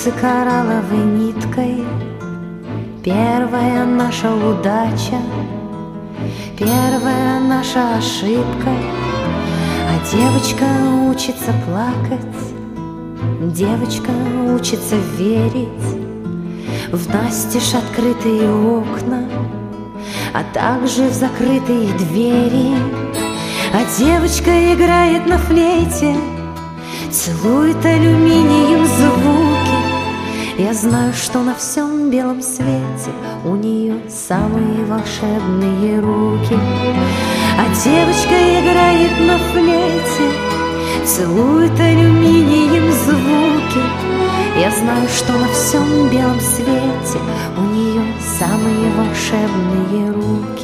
Бусы коралловой ниткой, первая наша удача, первая наша ошибка. А девочка учится плакать, девочка учится верить в настежь открытые окна, а также в закрытые двери. А девочка играет на флейте, целует алюминием звуки. Я знаю, что на всем белом свете у нее самые волшебные руки. А девочка играет на флейте, целует алюминием звуки. Я знаю, что на всем белом свете у нее самые волшебные руки.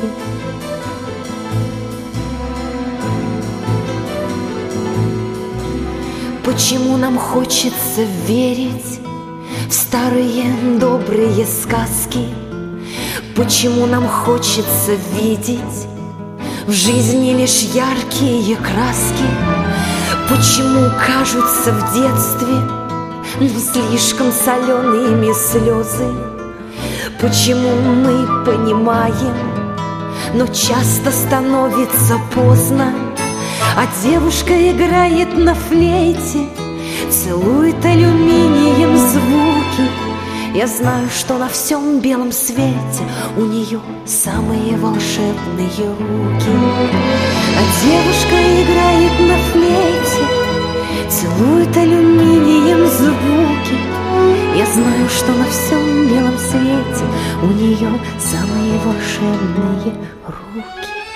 Почему нам хочется верить в старые добрые сказки? Почему нам хочется видеть в жизни лишь яркие краски? Почему кажутся в детстве слишком солеными слезы? Почему мы понимаем, но часто становится поздно? А девушка играет на флейте, целует алюминием звуки. Я знаю, что на всем белом свете у нее самые волшебные руки. А девушка играет на флейте, целует алюминием звуки. Я знаю, что на всем белом свете у нее самые волшебные руки.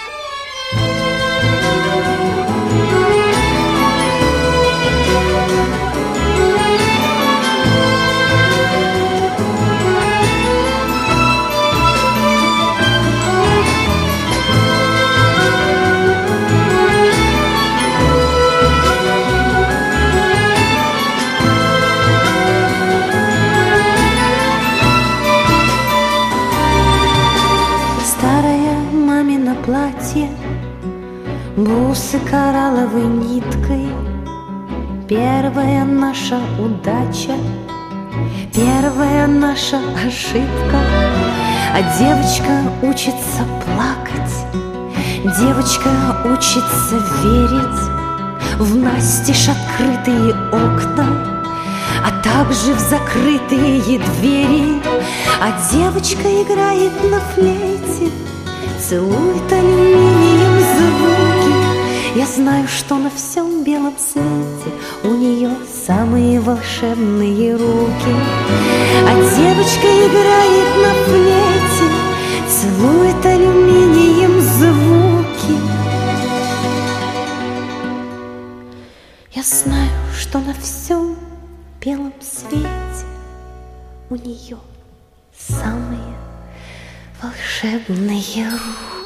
Платье, бусы коралловой ниткой, первая наша удача, первая наша ошибка. А девочка учится плакать, девочка учится верить в настежь открытые окна, а также в закрытые двери. А девочка играет на флейте, целует алюминием звуки. Я знаю, что на всем белом свете у нее самые волшебные руки. А девочка играет на флейте, целует алюминием звуки. Я знаю, что на всем белом свете у нее самые волшебные руки.